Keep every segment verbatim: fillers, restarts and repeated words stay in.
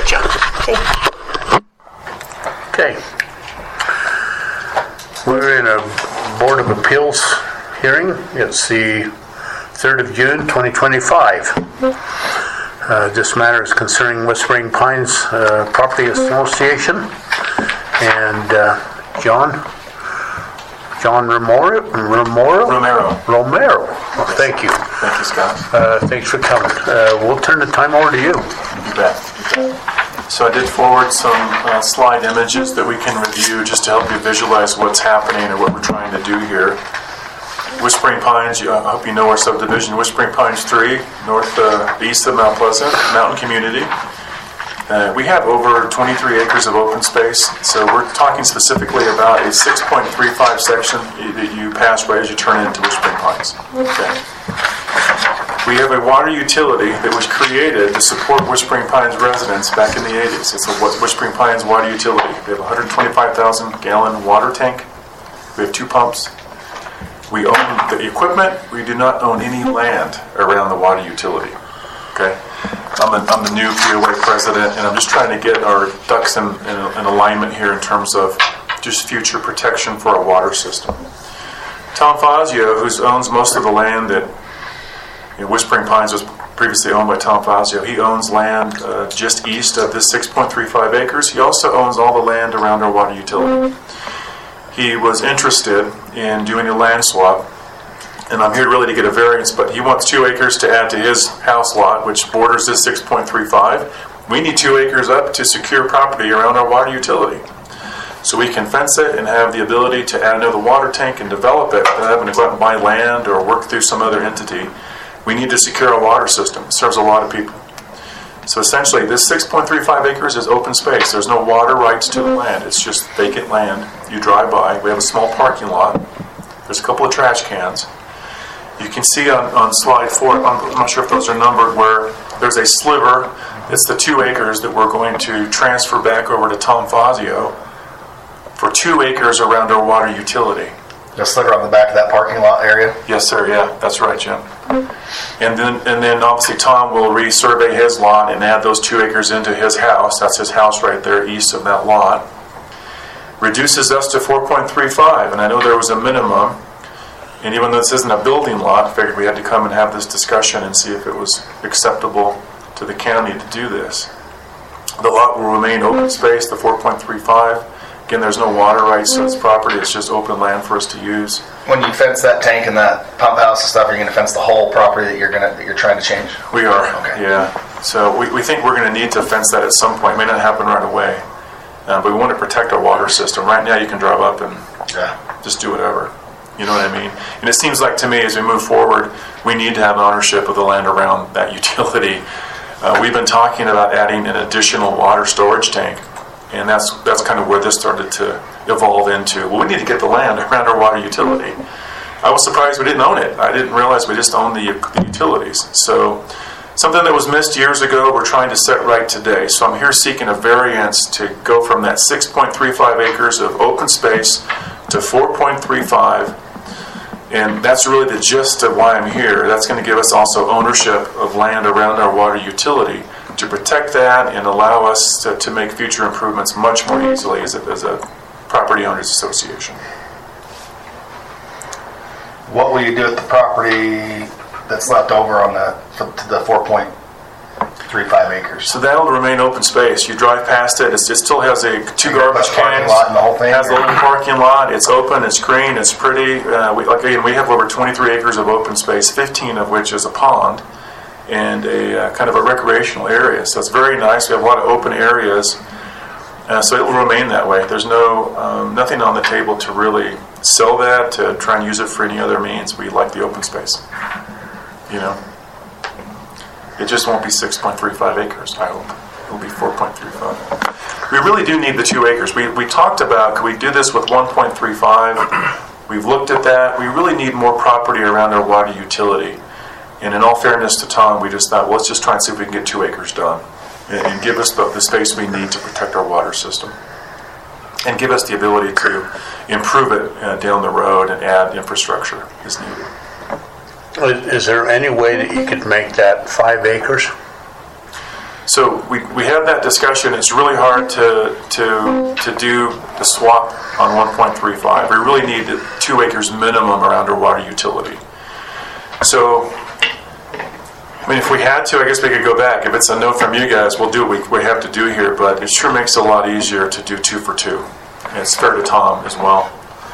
appreciate you. Okay. Okay. We're in a Board of Appeals hearing. It's the third of June, twenty twenty-five. Uh, this matter is concerning Whispering Pines uh, Property Association. And uh, John? John Romero? Romero? Romero. Romero. Well, thank you. Thank you, Scott. Uh, thanks for coming. Uh, we'll turn the time over to you. You bet. You bet. So I did forward some uh, slide images that we can review just to help you visualize what's happening or what we're trying to do here. Whispering Pines, I hope you know our subdivision, Whispering Pines three, north uh, east of Mount Pleasant, mountain community. Uh, we have over twenty-three acres of open space, so we're talking specifically about a six point three five section that you pass right as you turn into Whispering Pines. Okay. We have a water utility that was created to support Whispering Pines residents back in the eighties. It's a Whispering Pines water utility. We have a one hundred twenty-five thousand gallon water tank. We have two pumps. We own the equipment. We do not own any land around the water utility. Okay, I'm, a, I'm the new P O A president, and I'm just trying to get our ducks in, in, in alignment here in terms of just future protection for our water system. Tom Fazio, who owns most of the land that you know, Whispering Pines was previously owned by Tom Fazio, he owns land uh, just east of this six point three five acres. He also owns all the land around our water utility. He was interested in doing a land swap, and I'm here really to get a variance, but he wants two acres to add to his house lot, which borders this six point three five. We need two acres up to secure property around our water utility. So we can fence it and have the ability to add another water tank and develop it without having to go out and buy land or work through some other entity. We need to secure our water system. It serves a lot of people. So essentially, this six point three five acres is open space. There's no water rights to the land. It's just vacant land. You drive by. We have a small parking lot. There's a couple of trash cans. You can see on, on slide four, I'm not sure if those are numbered, where there's a sliver. It's the two acres that we're going to transfer back over to Tom Fazio for two acres around our water utility. The sliver on the back of that parking lot area? Yes, sir. Yeah, that's right, Jim. And then, and then obviously Tom will resurvey his lot and add those two acres into his house. That's his house right there east of that lot. Reduces us to four point three five, and I know there was a minimum. And even though this isn't a building lot, I figured we had to come and have this discussion and see if it was acceptable to the county to do this. The lot will remain open space, the four point three five. Again, there's no water rights to this property. It's just open land for us to use. When you fence that tank and that pump house and stuff, are you going to fence the whole property that you're going to that you're trying to change? We are. Okay. Yeah. So we, we think we're going to need to fence that at some point. It may not happen right away, uh, but we want to protect our water system. Right now, you can drive up and yeah. just do whatever. You know what I mean? And it seems like to me, as we move forward, we need to have ownership of the land around that utility. Uh, we've been talking about adding an additional water storage tank. And that's that's kind of where this started to evolve into. Well, we need to get the land around our water utility. I was surprised we didn't own it. I didn't realize we just owned the, the utilities. So something that was missed years ago, we're trying to set right today. So I'm here seeking a variance to go from that six point three five acres of open space to four point three five. And that's really the gist of why I'm here. That's going to give us also ownership of land around our water utility, to protect that and allow us to, to make future improvements much more easily as a, as a property owners association. What will you do with the property that's left over on the to the four point three five acres? So that'll remain open space. You drive past it. It's, it still has a two garbage cans. Parking lot and the whole thing. It has a little parking lot. It's open. It's green. It's pretty. Uh, we, like again, we have over twenty-three acres of open space, fifteen of which is a pond and a uh, kind of a recreational area. So it's very nice. We have a lot of open areas. Uh, so it will remain that way. There's no um, nothing on the table to really sell that, to try and use it for any other means. We like the open space. You know, it just won't be six point three five acres, I hope. It'll be four point three five. We really do need the two acres. We we talked about, could we do this with one point three five? We've looked at that. We really need more property around our water utility. And in all fairness to Tom, we just thought, well, let's just try and see if we can get two acres done and, and give us the, the space we need to protect our water system and give us the ability to improve it uh, down the road and add infrastructure as needed. Is there any way that you could make that five acres? So we, we had that discussion. It's really hard to to to do the swap on one point three five. We really need two acres minimum around our water utility. So, I mean, if we had to, I guess we could go back. If it's a no from you guys, we'll do what we, we have to do here. But it sure makes it a lot easier to do two for two. And it's fair to Tom as well.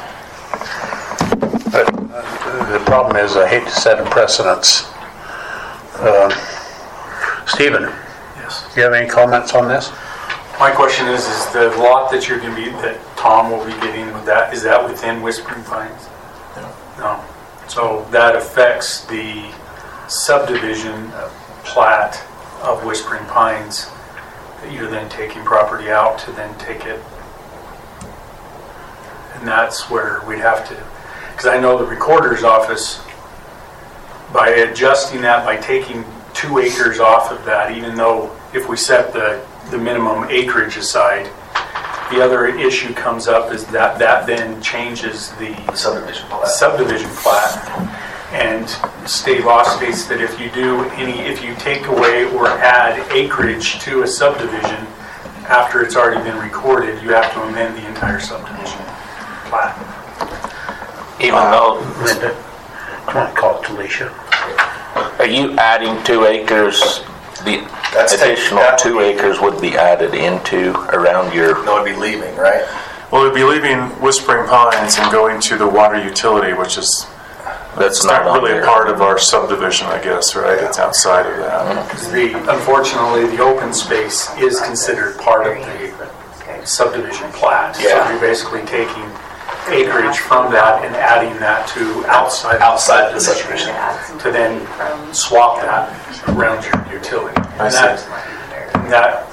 But uh, the problem is, I hate to set a precedence. Um, Stephen, Yes. do you have any comments on this? My question is, is the lot that you're going to be, that Tom will be getting with that, is that within Whispering Pines? No. No. So that affects the subdivision plat of Whispering Pines, that you're then taking property out to then take it. And that's where we'd have to, because I know the recorder's office, by adjusting that, by taking two acres off of that, even though if we set the, the minimum acreage aside, the other issue comes up is that that then changes the Subdivision plat. subdivision plat. And state law states that if you do any, if you take away or add acreage to a subdivision after it's already been recorded, you have to amend the entire subdivision plat. Even though, Linda, do you want to call it Talisha? are you adding two acres, the That's additional taken- two acres would be added into around your, No, it'd be leaving, right? Well, we'd be leaving Whispering Pines and going to the water utility, which is that's it's not not on really a there. part of our subdivision, I guess, right? It's outside of that. Because the, unfortunately, the open space is considered part of the subdivision plat. Yeah. So you're basically taking acreage from that and adding that to outside Outside the the subdivision subdivision. to then swap that around your utility. I And see. that,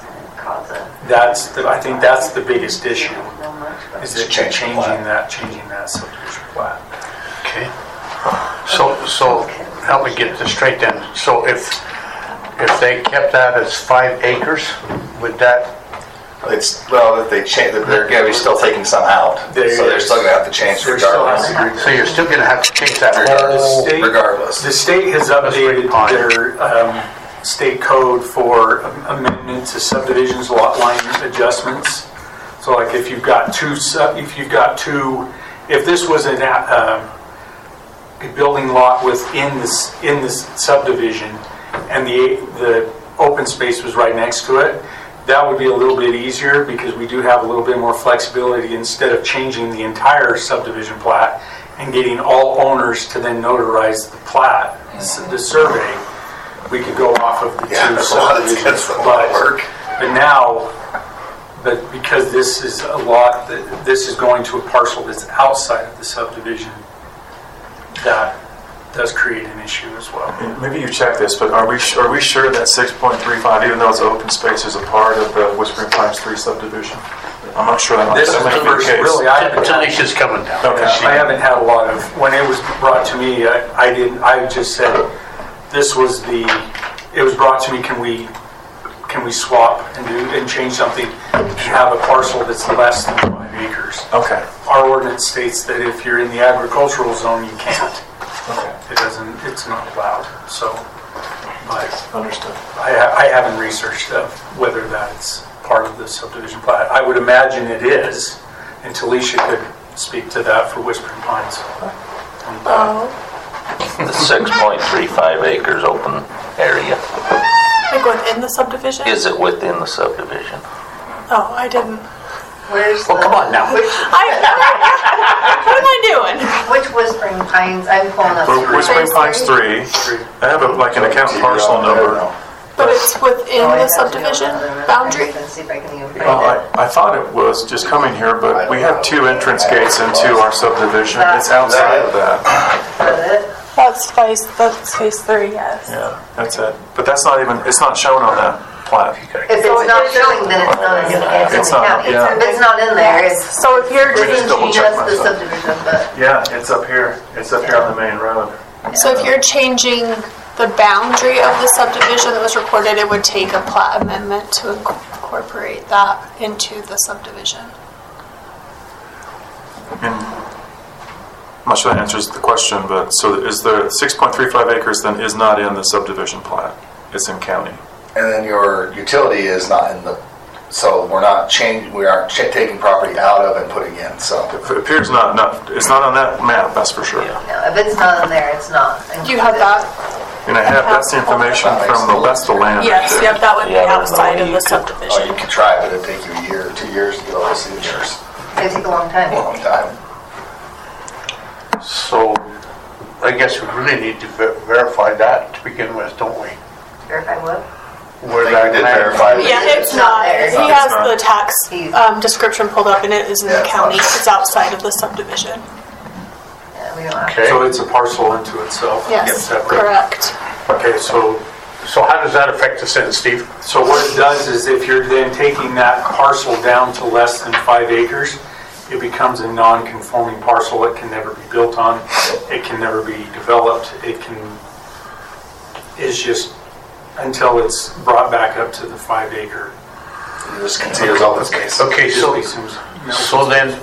that, that's, the, I think that's the biggest issue, is that you're Change the changing plat. that, changing that subdivision plat. Okay. So, so help me get this straight then. So if, if they kept that as five acres, would that, It's, well, if they change, they're gonna be still taking some out. So There they're is. still gonna have to change There still has regardless. to so you're still going to have to change that The whole, state- Regardless. The state has updated Pine. their um, state code for amendments to subdivisions, lot line adjustments. So like if you've got two, sub- if you've got two, if this was an, uh, a building lot within this, in this subdivision and the, the open space was right next to it, that would be a little bit easier because we do have a little bit more flexibility instead of changing the entire subdivision plat and getting all owners to then notarize the plat, the survey. We could go off of the Yeah, two that's a lot- subdivisions. that's a lot of but- work. But now, but because this is a lot, that this is going to a parcel that's outside of the subdivision, that does create an issue as well. Maybe you check this, but are we are we sure that six point three five, even though it's open space, is a part of the Whispering Pines three subdivision? I'm not sure that might, This is that the might be the first, case. really, I haven't, Talisha's coming down. Okay. I haven't had a lot of, when it was brought to me, I, I didn't, I just said, this was the, it was brought to me, can we, can we swap and do, and change something, and have a parcel that's less than five acres? Okay. Our ordinance states that if you're in the agricultural zone, you can't. Okay. It doesn't, it's not allowed, so, but Understood. I, ha- I haven't researched uh, whether that's part of the subdivision plat. I would imagine it is, and Talisha could speak to that for Whispering Pines. And, uh, the six point three five acres open area, Like within the subdivision? is it within the subdivision? Oh, I didn't. Where's Well, the, come on now. Which, I, what am I doing? which Whispering Pines? I'm pulling up. Well, Whispering Pines three, I have a, like an account parcel number. But it's within the subdivision boundary? Let's see if I can even find Well, it. I, I thought it was just coming here, but we have two entrance gates into our subdivision. It's outside of that. Is that it? That's phase, that's phase three, yes. Yeah, that's it. But that's not even, it's not shown on that plat. If it's not showing, then it's not in the, it's in It's the not, county. yeah. If it's not in there, it's, So if you're this is double check just the myself. subdivision, but Yeah, it's up here. It's up here on the main road. So if you're changing the boundary of the subdivision that was recorded, it would take a plat amendment to incorporate that into the subdivision. And I'm not sure that answers the question, but so is the six point three five acres then is not in the subdivision plat? It's in county. and then your utility is not in the, so we're not changing, we aren't ch- taking property out of and putting in, so. It appears not, not, it's not on that map, that's for sure. No, if it's not in there, it's not. Do you have that? And I have, that's the information from the West of Land. Yes, yep, that would be Yeah, I don't know outside whether of you the could- Oh, you subdivision. could try, but it'd take you a year or two years to get all the signatures. It'd take a long time. Long time. So I guess we really need to ver- verify that to begin with, don't we? Verify what? Where I that think we did land- verify that. Yeah, it's not. there. He not- has it's not. the tax He's- um, description pulled up, and it is in Yeah, the it's county. not- It's outside of the subdivision. Yeah, we don't have. Okay. So it's a parcel unto itself. Yes, Separate. correct. Okay, so, So how does that affect us then, Steve? so what it does is if you're then taking that parcel down to less than five acres, it becomes a non-conforming parcel. It can never be built on. It can never be developed. It can, it's just until it's brought back up to the five acre. It just considers all this case. Okay, so, It seems- so then,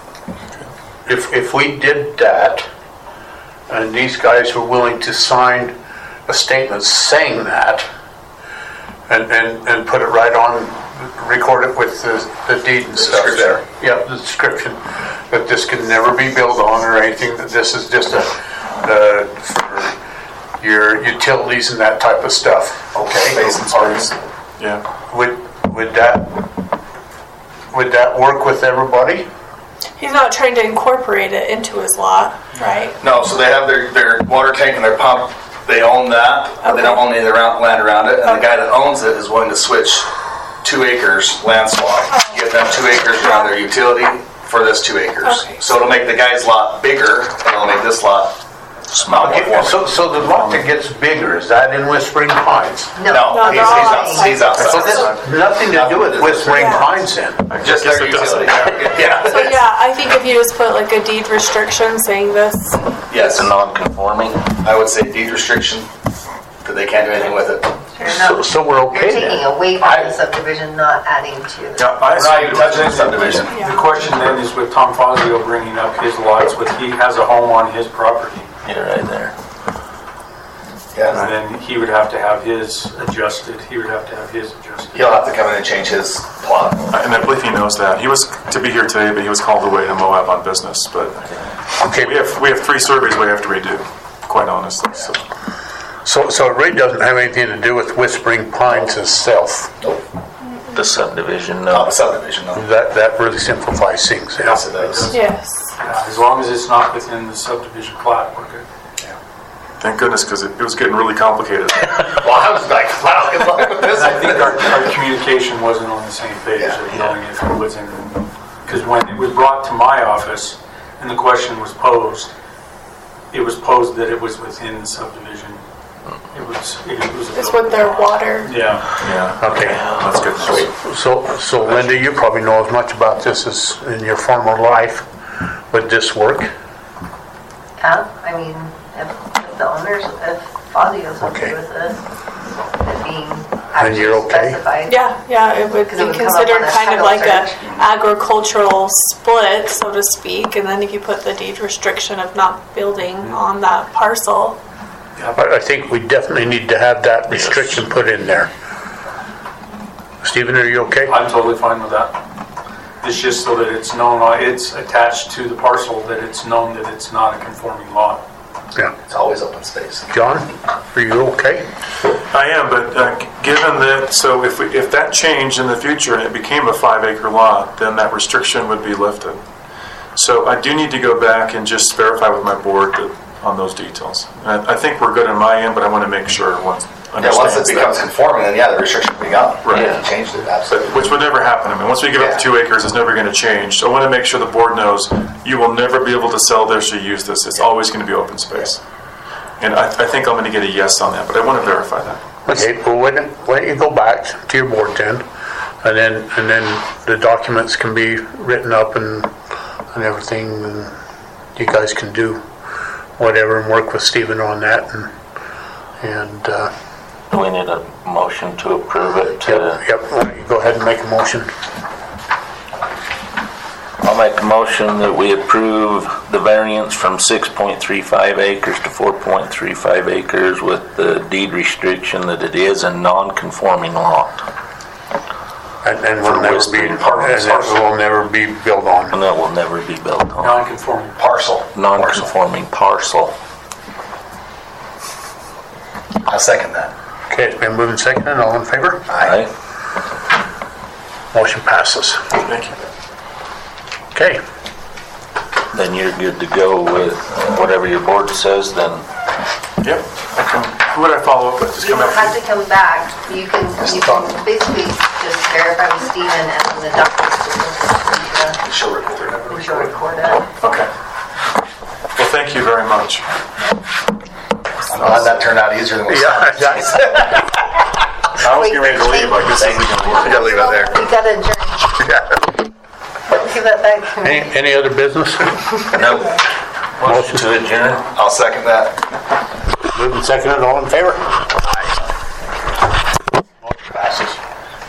if, if we did that, and these guys were willing to sign a statement saying that, and, and, and put it right on, record it with the, the deed and stuff there. Yeah, the description, that this can never be built on or anything, that this is just a, uh, for your utilities and that type of stuff, okay? Space and space. Yeah. Would, would that, would that work with everybody? He's not trying to incorporate it into his lot, right? No, so they have their, their water tank and their pump, they own that, but they don't own any of the round- land around it, and the guy that owns it is willing to switch two acres land swap, give them two acres around their utility for this two acres. Okay. So it'll make the guy's lot bigger, and it'll make this lot small. Okay, so, so the lot that gets bigger, is that in Whispering Pines? No, No, he's, they're all he's outside. He's So outside. this has nothing to do with Whispering Yeah. Pines then? Just Yes, their it does. utility. Yeah. So yeah, I think if you just put like a deed restriction saying this, Yes, It's a non-conforming. I would say deed restriction, that they can't do anything with it. You're So, not, so we're you're okay taking then? away from the subdivision, not adding to. Yeah, I We're not even touching the subdivision. The question then is with Tom Fazio bringing up his lots, with he has a home on his property, Yeah, right there. Yeah. and then he would have to have his adjusted, he would have to have his adjusted. He'll have to come in and change his plot. And I believe he knows that. He was to be here today, but he was called away to Moab on business. But Okay, we have we have three surveys we have to redo, quite honestly. So so, so it really doesn't have anything to do with Whispering Pines itself? The subdivision, Not no. the subdivision, no. That, that really simplifies things, yeah. Yes, it does. yes. Yeah, As long as it's not within the subdivision plat, we're good. thank goodness, because it, it was getting really complicated. Well, I was like, wow, good luck with this. And I think our, our communication wasn't on the same page Yeah. of knowing if it was in, because when it was brought to my office and the question was posed, it was posed that it was within the subdivision. It was, it was. a It's with their water. Yeah. Yeah. Okay. That's good. news. So, so Linda, you probably know as much about this as in your former life. Would this work? Yeah, I mean, if, if the owners, if Fazio's Okay. okay with this, it being And you're actually okay? specified. Yeah, yeah, it would 'Cause it be would come up considered on a kind of title like a search. agricultural split, so to speak. And then if you put the deed restriction of not building on that parcel, I, I think we definitely need to have that restriction put in there. Stephen, are you okay? I'm totally fine with that. It's just so that it's known, uh, it's attached to the parcel, that it's known that it's not a conforming lot. Yeah. It's always open space. John, are you okay? I am, but uh, given that, so if we, if that changed in the future and it became a five acre lot, then that restriction would be lifted. So I do need to go back and just verify with my board that, on those details. And I, I think we're good on my end, but I want to make sure everyone Yeah, once it understands becomes that. conforming, then yeah, the restriction will be gone. Right. If you changed it, But, absolutely. which would never happen. I mean, once we give up Yeah. the two acres, it's never going to change. So I want to make sure the board knows you will never be able to sell this or use this. It's always going to be open space. And I, I think I'm going to get a yes on that, but I want to verify that. Okay, well, why don't, why don't you go back to your board then, and then, and then the documents can be written up and, and everything, and you guys can do whatever and work with Stephen on that, and, and, uh, Do we need a motion to approve it? to- yep, yep, why don't you go ahead and make a motion. I'll make a motion that we approve the variance from six point three five acres to four point three five acres with the deed restriction that it is a non-conforming lot. And, and will For never West be, Spring and Park. it will never be built on. And that will never be built on. Non-conforming. Parcel. Non-conforming parcel. I'll second that. Okay, it's been moved and seconded. All in favor? Right? Motion passes. Thank you. Okay. Then you're good to go with whatever your board says then. Yep. I can, who would I follow up with? Just You come don't back. have to come back. You can, you can basically just verify with Stephen and then the documents. She'll record it. We should record it. Okay. Well, thank you very much. I'm glad that turned out easier than we Yeah, thought. I was getting ready to leave. Like, this isn't going to work. You gotta leave it there. We gotta adjourn. Give that back to me. Any, any other business? Nope. Motion to adjourn. I'll second that. Moved and seconded. All in favor?